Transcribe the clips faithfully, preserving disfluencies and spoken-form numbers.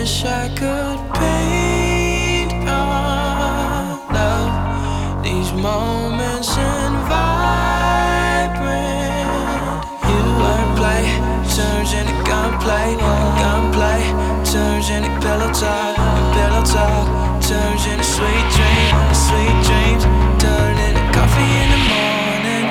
wish I could paint our love, these moments in vibrant. You wordplay turns into gunplay, gunplay turns into pillow talk, pillow talk turns into sweet dreams, sweet dreams turn into coffee in the morning.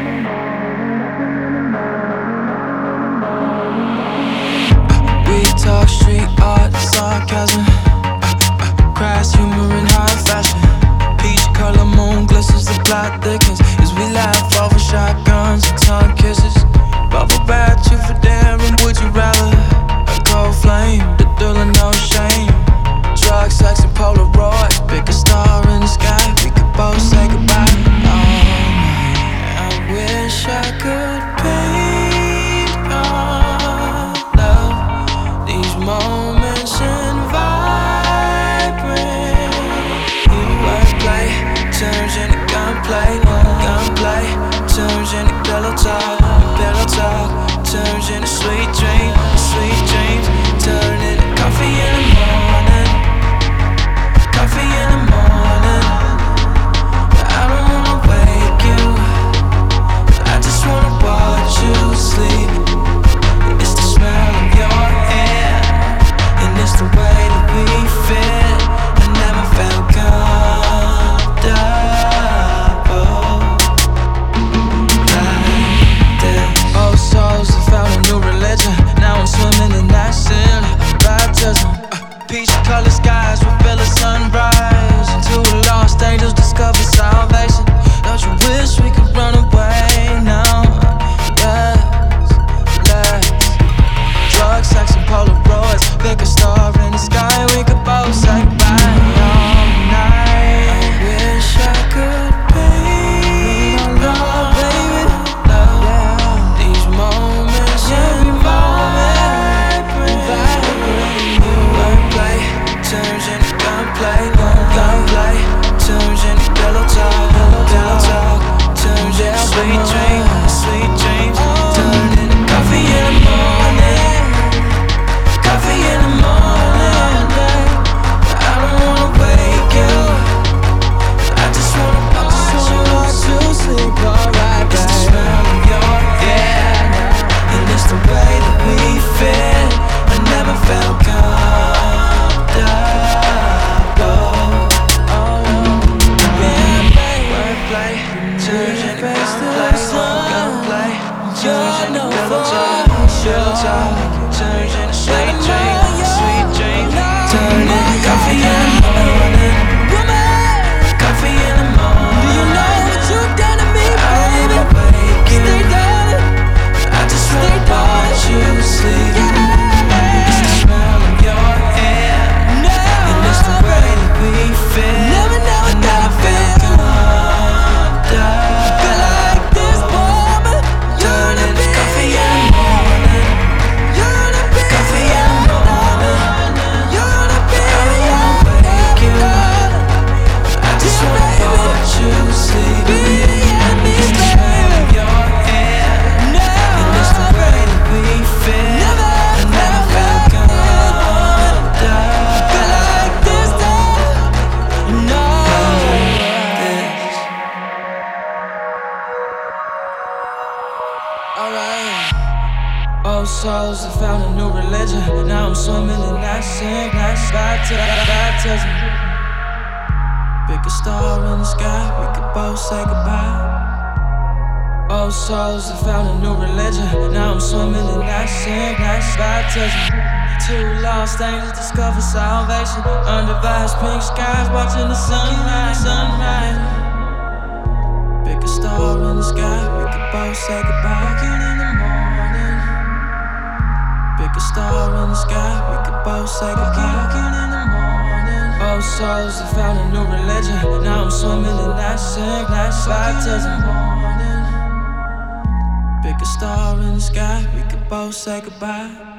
We talk street art, sarcasm, crass humor in high fashion. Peach color moon glistens, the plot thickens as we laugh over shotguns and tongue kisses. Bubble bath, you for daring, would you rather? A cold flame, the thrill of no shame. Drugs, sex, and Polaroids. Pick a star in the sky, we could both say goodbye. Oh, I wish I could paint our love, these moments in vibrant. You wordplay turns into gunplay, gunplay turns into pillow talk, pillow talk turns into sweet dreams, sweet dreams turn into coffee in the morning, coffee in the morning. But I don't wanna wake you, I just wanna watch you sleep. It's the smell of your hair, and it's the way that we fit. I never felt comfortable like this. Old souls have found a new religion. Now I'm swimming in that sin, baptism. uh, Peach colored skies reveal a sunrise, and two lost angels discover salvation. Don't you wish we could run away now? Yes, let's. Drugs, sex, and Polaroids. Pick a star in the sky, we could both say goodbye all night. I wish I could paint our love, baby. Love, yeah. These moments in vibrant. You wordplay turns into gunplay, gunplay turns into pillow talk, pillow talk turns into sweet dreams, sweet dreams turn into coffee in the morning, coffee in the morning. But I don't wanna wake you, I just wanna watch you sleep. Alright, it's the smell of your hair, and it's the way that we fit. I never felt comfortable. Wordplay turns into gunplay, gunplay turns into pillow talk, pillow talk turns into sweet dreams, sweet dreams turn into coffee in the morning, coffee in the morning. Do you know what you've done to me, baby? Stay down, I just wanna watch you sleep. It's the smell of your hair, and it's the way that we fit. Never know I never felt comfortable like this, woman. Turn into coffee in the morning, coffee in the morning. I don't wanna wake you, I just wanna watch you sleep. It's the smell of your hair, and it's the way that we fit. I never felt comfortable like this. No, this. Alright. Old souls have found a new religion. Now I'm swimming in that sink, that baptism. Pick a star in the sky, we could both say goodbye. Old souls have found a new religion. Now I'm swimming in that sink, that baptism. Two lost angels discover salvation under vast pink skies, watching the sunrise, sunrise. Pick a star in the sky, we could both say goodbye. In the morning. Pick a star in the sky, we could both say goodbye. In the morning. Old souls have found a new religion. Now I'm swimming in that sink, that baptism. Pick a star in the sky, we could both say goodbye.